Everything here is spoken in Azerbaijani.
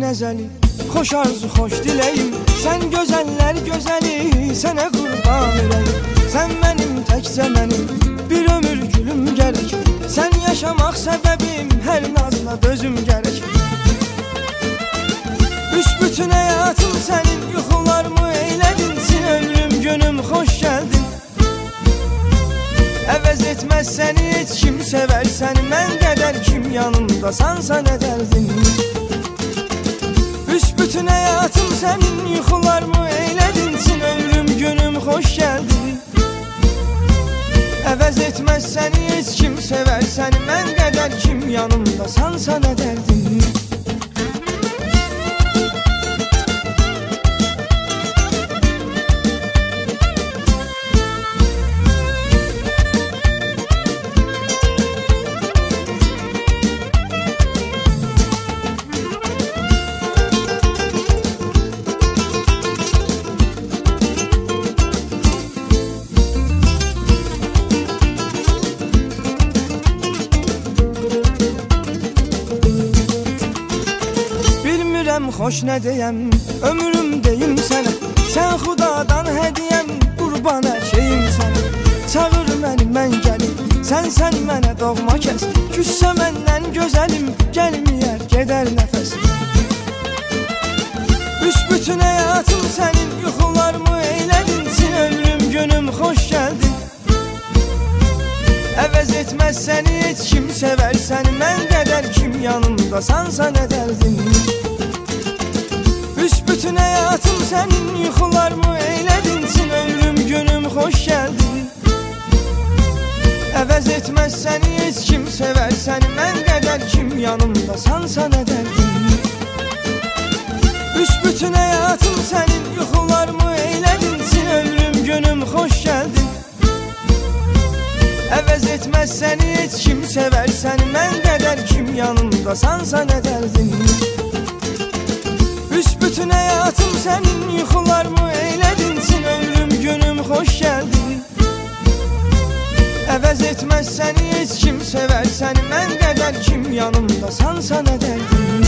əzəli, xoş arzu, xoş diləyim. Sən gözəllər gözəli, sənə qurban eləyim. Sən mənim, təkcə mənim, bir ömür gülüm gərək. Sən yaşamaq səbəbim, hər nazla dözüm gərək. Büsbütün həyatım sənin, yuxularımı eylədin. Sən ömrüm, günüm, xoş gəldin. Əvəz etməz səni heç kim, sevər səni mən qədər. Kim yanımdasansa nə dərdin? Büsbütün həyatım sənin, yuxularımı eylədin. Sən ömrüm, günüm, xoş gəldin. Əvəz etməz səni heç kim, sevər səni mən qədər. Kim yanımdasansa nə dərdin? Xoş nə deyəm, ömrüm deyim sənə. Sən xudadan hədiyəm, qurban əkeyim sənə. Çağır məni, mən gəlim, sən mənə doğma kəs. Küssə məndən gözəlim, gəlməyər, gedər nəfəs. Büsbütün həyatım sənin, yuxularımı eylədin. Sən ömrüm, günüm, xoş gəldin. Əvəz etməz səni heç kim, sevər səni mən qədər. Kim yanımdasansa nə dərdin? Büsbütün həyatım sənin, yuxularımı eylədin. Sən ömrüm, günüm, xoş gəldin. Əvəz etməz səni heç kim, sevər səni mən qədər. Kim yanımdasansa nə dərdin? Büsbütün həyatım sənin, yuxularımı eylədin. Sən ömrüm, günüm, xoş gəldin. Əvəz etməz səni heç kim, sevər səni mən qədər. Kim yanımdasansa nə dərdin? Büsbütün həyatım sənin, yuxularımı eylədin. Sən ömrüm, günüm, xoş gəldin. Əvəz etməz səni heç kim, sevər səni mən qədər. Kim yanımdasansa nə dərdin?